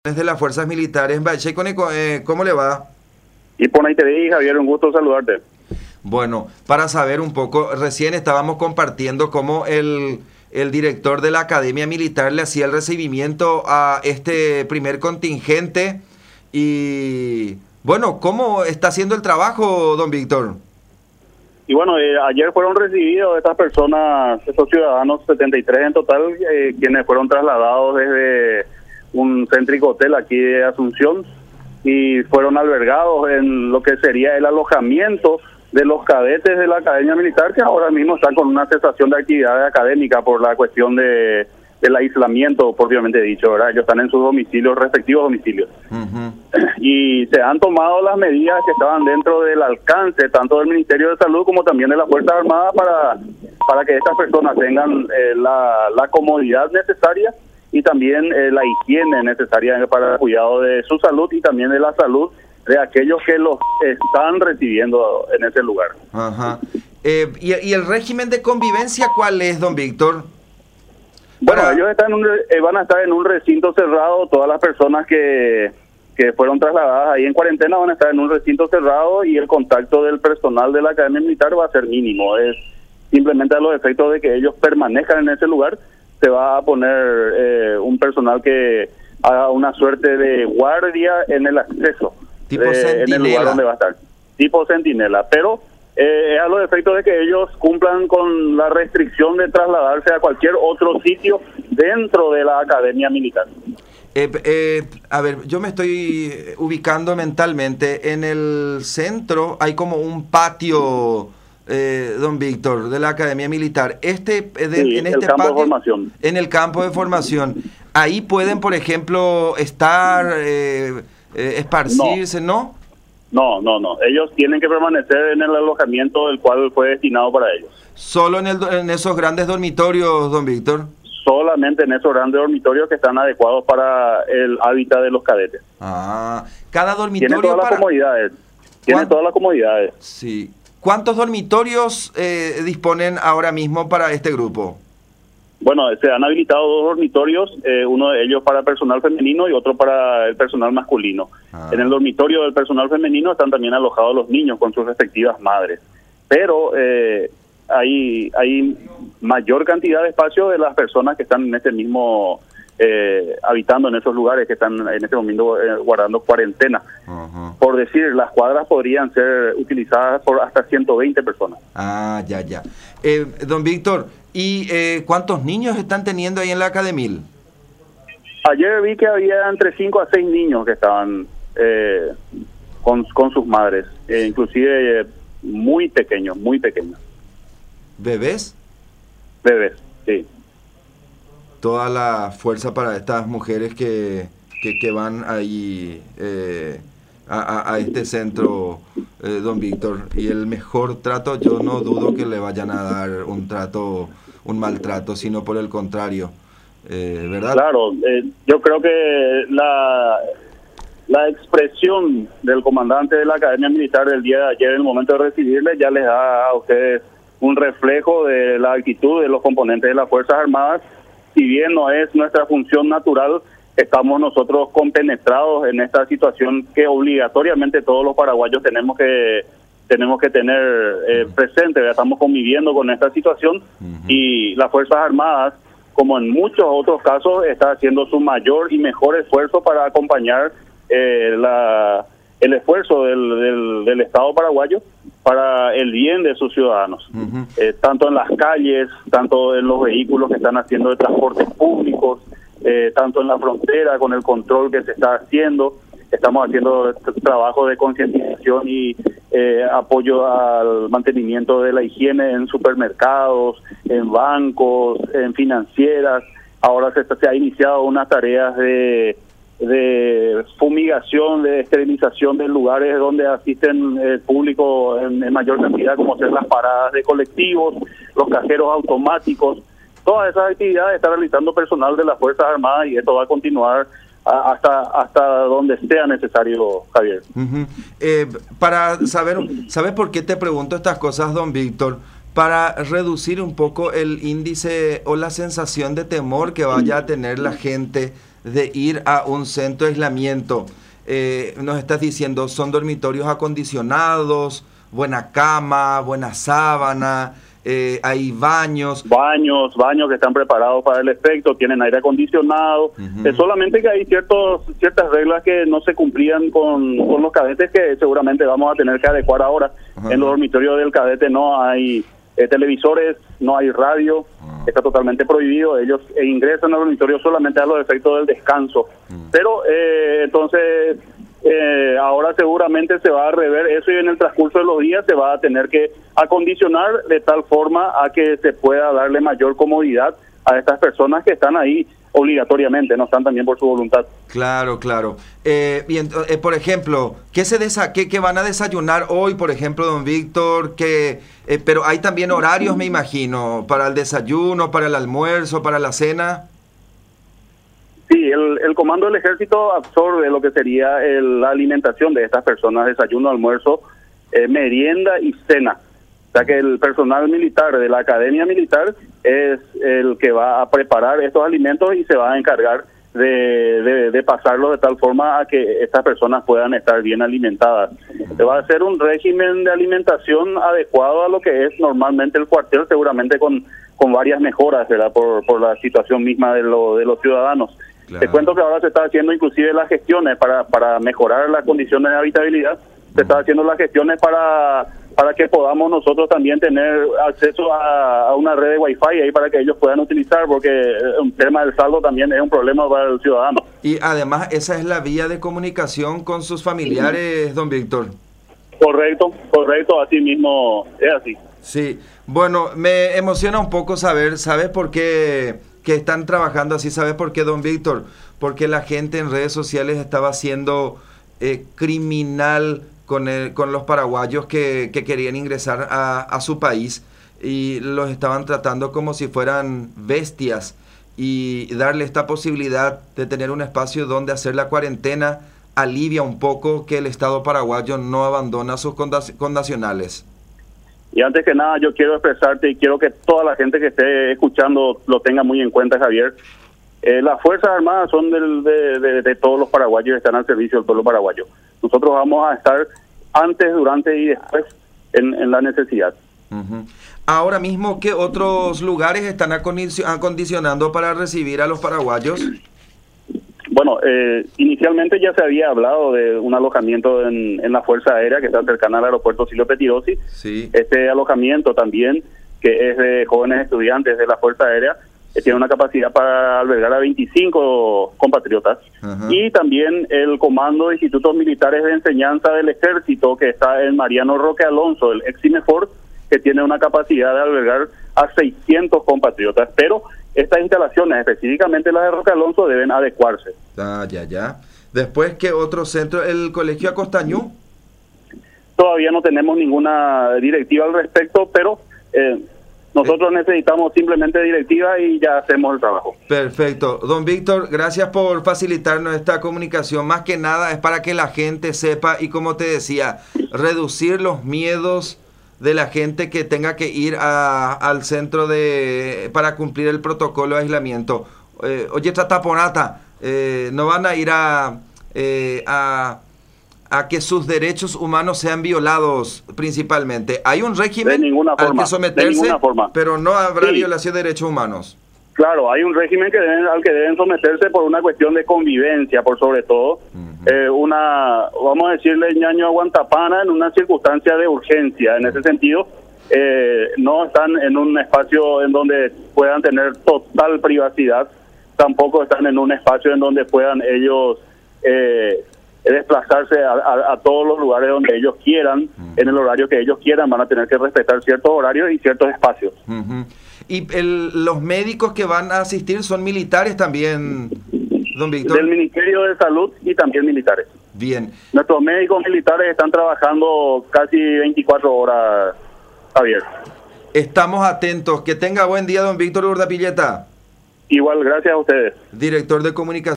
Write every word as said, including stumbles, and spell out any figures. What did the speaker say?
De las fuerzas militares. Bacheco, eh, ¿cómo le va? Y por ahí te vi, Javier, un gusto saludarte. Bueno, para saber un poco, recién estábamos compartiendo cómo el, el director de la Academia Militar le hacía el recibimiento a este primer contingente y, bueno, ¿cómo está haciendo el trabajo, don Víctor? Y bueno, eh, ayer fueron recibidos estas personas, estos ciudadanos, setenta y tres en total, eh, quienes fueron trasladados desde un céntrico hotel aquí de Asunción y fueron albergados en lo que sería el alojamiento de los cadetes de la Academia Militar, que ahora mismo están con una cesación de actividad académica por la cuestión de del aislamiento propiamente dicho, ¿verdad? Ellos están en sus domicilios, respectivos domicilios. Uh-huh. Y se han tomado las medidas que estaban dentro del alcance, tanto del Ministerio de Salud como también de las Fuerzas Armadas, para, para que estas personas tengan eh, la, la comodidad necesaria y también eh, la higiene necesaria para el cuidado de su salud y también de la salud de aquellos que los están recibiendo en ese lugar. Ajá. Eh, ¿y, ¿Y el régimen de convivencia cuál es, don Víctor? Bueno, Para... ellos están en un, eh, van a estar en un recinto cerrado, todas las personas que, que fueron trasladadas ahí en cuarentena van a estar en un recinto cerrado y el contacto del personal de la Academia Militar va a ser mínimo, es simplemente a los efectos de que ellos permanezcan en ese lugar. Se va a poner eh, un personal que haga una suerte de guardia en el acceso, tipo de, en el lugar donde va a estar, tipo centinela, pero eh, a los efectos de que ellos cumplan con la restricción de trasladarse a cualquier otro sitio dentro de la Academia Militar. Eh, eh, a ver, yo me estoy ubicando mentalmente, en el centro hay como un patio... Eh, don Víctor, de la Academia Militar, este de, sí, en este el campo patio, de formación. En el campo de formación, ahí pueden, por ejemplo, estar, eh, eh, esparcirse, ¿no? ¿no? No, no, no. Ellos tienen que permanecer en el alojamiento del cual fue destinado para ellos. Solo en, el, en esos grandes dormitorios, don Víctor. Solamente en esos grandes dormitorios que están adecuados para el hábitat de los cadetes. Ah, cada dormitorio. Tiene todas para... las comodidades. Tiene todas las comodidades. Sí. ¿Cuántos dormitorios eh, disponen ahora mismo para este grupo? Bueno, se han habilitado dos dormitorios, eh, uno de ellos para personal femenino y otro para el personal masculino. Ah. En el dormitorio del personal femenino están también alojados los niños con sus respectivas madres. Pero eh, hay, hay mayor cantidad de espacio de las personas que están en este mismo... Eh, habitando en esos lugares que están en este momento eh, guardando cuarentena. Uh-huh. Por decir, las cuadras podrían ser utilizadas por hasta ciento veinte personas. Ah, ya, ya. Eh, don Víctor, ¿y eh, cuántos niños están teniendo ahí en la Academia? Ayer vi que había entre cinco a seis niños que estaban eh, con, con sus madres, eh, inclusive eh, muy pequeños, muy pequeños. ¿Bebés? Bebés, sí. Toda la fuerza para estas mujeres que, que, que van ahí eh, a, a, a este centro, eh, don Víctor. Y el mejor trato, yo no dudo que le vayan a dar un trato, un maltrato, sino por el contrario, eh, ¿verdad? Claro, eh, yo creo que la, la expresión del comandante de la Academia Militar del día de ayer, en el momento de recibirle, ya les da a ustedes un reflejo de la actitud de los componentes de las Fuerzas Armadas. Si bien no es nuestra función natural, estamos nosotros compenetrados en esta situación que obligatoriamente todos los paraguayos tenemos que tenemos que tener eh, presente. Estamos conviviendo con esta situación uh-huh. y las Fuerzas Armadas, como en muchos otros casos, está haciendo su mayor y mejor esfuerzo para acompañar eh, la, el esfuerzo del, del, del Estado paraguayo para el bien de sus ciudadanos, uh-huh. eh, tanto en las calles, tanto en los vehículos que están haciendo de transportes públicos, eh, tanto en la frontera con el control que se está haciendo. Estamos haciendo trabajo de concientización y eh, apoyo al mantenimiento de la higiene en supermercados, en bancos, en financieras. Ahora se, se ha iniciado unas tareas de de fumigación, de esterilización de lugares donde asisten el público en, en mayor cantidad, como ser las paradas de colectivos, los cajeros automáticos. Todas esas actividades está realizando personal de las Fuerzas Armadas y esto va a continuar a, hasta hasta donde sea necesario, Javier. Uh-huh. Eh, para saber, ¿sabes por qué te pregunto estas cosas, don Víctor? Para reducir un poco el índice o la sensación de temor que vaya a tener la gente de ir a un centro de aislamiento. Eh, nos estás diciendo, son dormitorios acondicionados, buena cama, buena sábana, eh, hay baños. Baños, baños que están preparados para el efecto, tienen aire acondicionado. Uh-huh. Es solamente que hay ciertos, ciertas reglas que no se cumplían con, con los cadetes que seguramente vamos a tener que adecuar ahora. Uh-huh. En los dormitorios del cadete no hay eh, televisores, no hay radio, uh-huh. Está totalmente prohibido. Ellos eh, ingresan al dormitorio solamente a los efectos del descanso. Uh-huh. Pero eh, entonces... Eh, ahora seguramente se va a rever eso y en el transcurso de los días se va a tener que acondicionar de tal forma a que se pueda darle mayor comodidad a estas personas que están ahí obligatoriamente, no están también por su voluntad. Claro, claro. Eh, bien, eh, por ejemplo, ¿qué se desa qué, qué van a desayunar hoy, por ejemplo, don Víctor? Que, eh, pero hay también horarios, me imagino, para el desayuno, para el almuerzo, para la cena. Sí, el, el Comando del Ejército absorbe lo que sería el, la alimentación de estas personas, desayuno, almuerzo, eh, merienda y cena. O sea que el personal militar de la Academia Militar es el que va a preparar estos alimentos y se va a encargar de, de, de pasarlos de tal forma a que estas personas puedan estar bien alimentadas. Se va a hacer un régimen de alimentación adecuado a lo que es normalmente el cuartel, seguramente con, con varias mejoras, ¿verdad? Por, por la situación misma de, lo, de los ciudadanos. Claro. Te cuento que ahora se está haciendo inclusive las gestiones para, para mejorar las condiciones de habitabilidad. Se está haciendo las gestiones para para que podamos nosotros también tener acceso a, a una red de Wi-Fi ahí para que ellos puedan utilizar, porque el tema del saldo también es un problema para el ciudadano. Y además esa es la vía de comunicación con sus familiares, sí. Don Víctor. Correcto, correcto, así mismo es así. Sí, bueno, me emociona un poco saber, ¿sabes por qué que están trabajando así? ¿Sabes por qué, don Víctor? Porque la gente en redes sociales estaba siendo eh, criminal con, el, con los paraguayos que, que querían ingresar a, a su país y los estaban tratando como si fueran bestias, y darle esta posibilidad de tener un espacio donde hacer la cuarentena alivia un poco que el Estado paraguayo no abandona a sus connacionales. Y antes que nada yo quiero expresarte y quiero que toda la gente que esté escuchando lo tenga muy en cuenta, Javier. Eh, las Fuerzas Armadas son del, de, de, de todos los paraguayos, están al servicio del pueblo paraguayo. Nosotros vamos a estar antes, durante y después en, en la necesidad. Uh-huh. Ahora mismo, ¿qué otros lugares están acondicionando para recibir a los paraguayos? Bueno, eh, inicialmente ya se había hablado de un alojamiento en, en la Fuerza Aérea que está cercana al aeropuerto Silvio Pettirossi. Sí. Este alojamiento también, que es de jóvenes estudiantes de la Fuerza Aérea, eh, tiene una capacidad para albergar a veinticinco compatriotas. Uh-huh. Y también el Comando de Institutos Militares de Enseñanza del Ejército, que está en Mariano Roque Alonso, el ex INEFOR, que tiene una capacidad de albergar a seiscientos compatriotas. Pero estas instalaciones, específicamente las de Roque Alonso, deben adecuarse. Ah, ya, ya. Después, ¿qué otro centro? ¿El Colegio Acostañú? Todavía no tenemos ninguna directiva al respecto, pero eh, nosotros eh. necesitamos simplemente directiva y ya hacemos el trabajo. Perfecto. Don Víctor, gracias por facilitarnos esta comunicación. Más que nada es para que la gente sepa y, como te decía, reducir los miedos de la gente que tenga que ir a, al centro de para cumplir el protocolo de aislamiento. Eh, oye, esta taponata, eh, no van a ir a, eh, a a que sus derechos humanos sean violados principalmente. Hay un régimen al que someterse, pero no habrá sí. violación de derechos humanos. Claro, hay un régimen que deben, al que deben someterse por una cuestión de convivencia, por sobre todo. Uh-huh. eh, una, vamos a decirle, ñaño aguantapana en una circunstancia de urgencia. En ese sentido, eh, no están en un espacio en donde puedan tener total privacidad, tampoco están en un espacio en donde puedan ellos eh, desplazarse a, a, a todos los lugares donde ellos quieran, uh-huh. en el horario que ellos quieran. Van a tener que respetar ciertos horarios y ciertos espacios. Uh-huh. ¿Y el, los médicos que van a asistir son militares también, don Víctor? Del Ministerio de Salud y también militares. Bien. Nuestros médicos militares están trabajando casi veinticuatro horas, Javier. Estamos atentos. Que tenga buen día, don Víctor Urdapilleta. Igual, gracias a ustedes. Director de Comunicación.